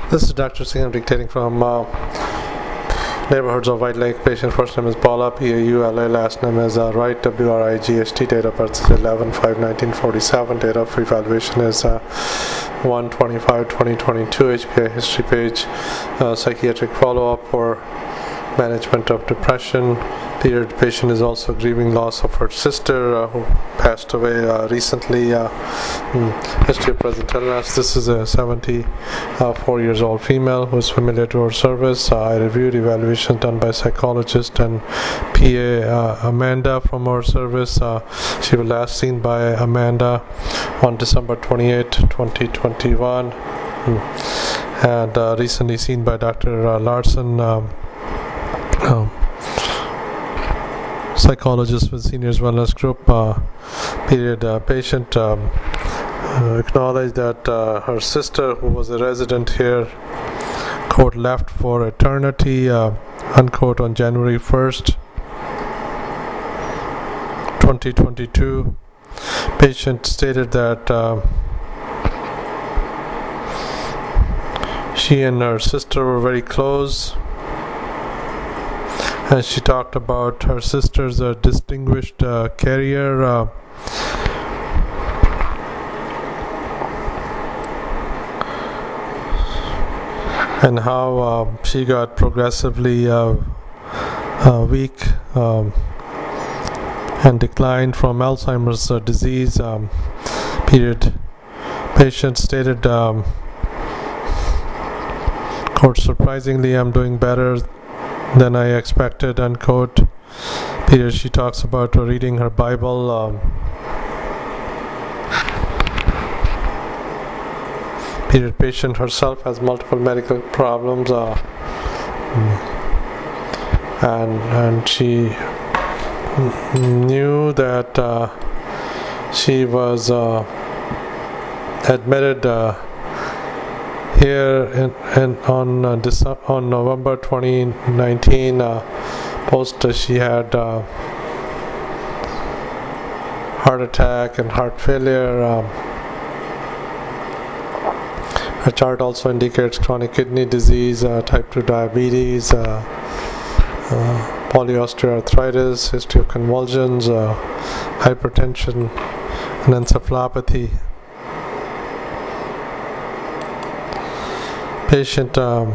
This is Dr. Singh. I'm dictating from neighborhoods of White Lake. Patient first name is Paula, P-A-U-L-A. Last name is Wright, W-R-I-G-H-T. Date of birth is 11/5/1947. Date of evaluation is 1/25/2022. HPI history page. Psychiatric follow-up for management of depression. Period. Patient is also grieving loss of her sister who passed away recently. History of present illness. This is a 74 years old female who is familiar to our service. I reviewed evaluation done by psychologist and PA Amanda from our service. She was last seen by Amanda on December 28, 2021, and recently seen by Dr. Larson, psychologist with Seniors Wellness Group. Patient acknowledged that her sister, who was a resident here, quote, left for eternity, unquote, on January 1st, 2022. Patient stated that she and her sister were very close. And she talked about her sister's distinguished career, and how she got progressively weak and declined from Alzheimer's disease. Period. Patient stated, quote, surprisingly, I'm doing better than I expected, unquote. Period. She talks about reading her Bible. Period. Patient herself has multiple medical problems, and she knew that she was admitted here on November 2019. Post she had heart attack and heart failure. Her chart also indicates chronic kidney disease, type 2 diabetes, polyosteoarthritis, history of convulsions, hypertension, and encephalopathy. Patient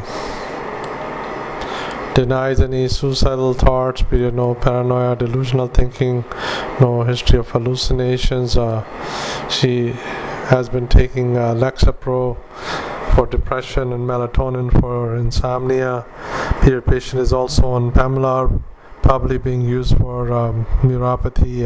denies any suicidal thoughts, period, no paranoia, delusional thinking, no history of hallucinations. She has been taking Lexapro for depression and melatonin for insomnia. Period. Patient is also on Pamellar, probably being used for neuropathy.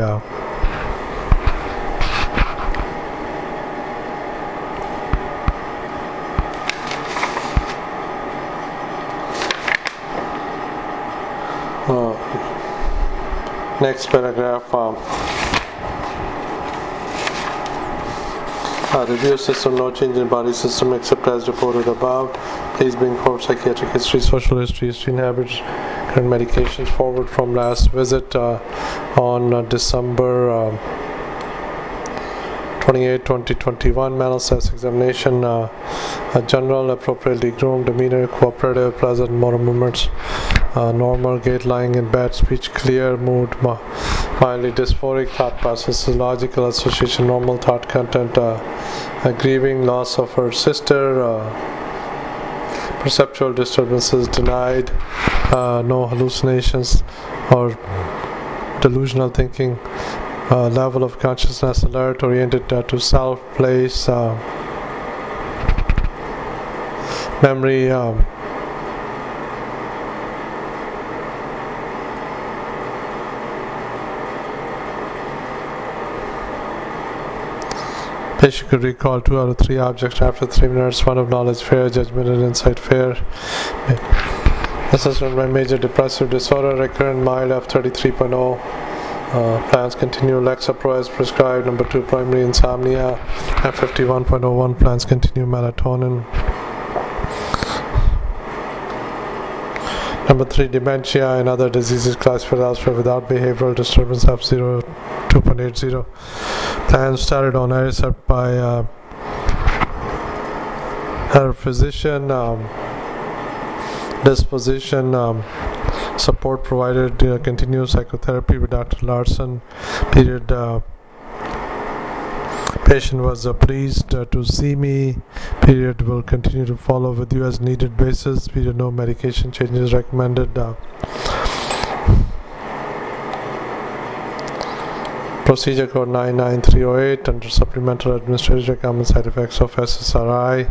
Next paragraph. Review system, no change in body system except as reported above. Please bring forward psychiatric history, social history, and habits, current medications forward from last visit on December 28, 2021. Mental status examination, a general, appropriately groomed, demeanor, cooperative, pleasant motor movements, normal, gait, lying in bed, speech clear, mood mildly dysphoric, thought process is logical, association normal, thought content grieving loss of her sister, perceptual disturbances denied, no hallucinations or delusional thinking, level of consciousness alert, oriented to self, place, memory, patient could recall 2 out of 3 objects after 3 minutes. 1 of knowledge fair, judgment and insight fair. Assessment by major depressive disorder, recurrent mild F33.0. Plans continue Lexapro as prescribed. Number 2, primary insomnia. F51.01. Plans continue melatonin. Number 3, dementia and other diseases classified elsewhere without behavioral disturbance. F0 2.80. Plans started on Aricept by Her physician disposition support provided continuous psychotherapy with Dr. Larson. Period. Patient was pleased to see me. Period. Will continue to follow with you as needed basis. Period. No medication changes recommended. Procedure code 99308 under supplemental administrative common side effects of SSRI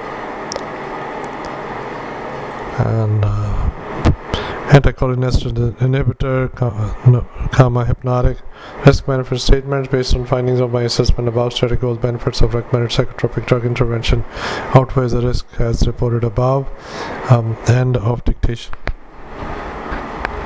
and anticholinergic inhibitor, hypnotic. Risk benefit statements based on findings of my assessment above study goals benefits of recommended psychotropic drug intervention outweighs the risk as reported above. End of dictation.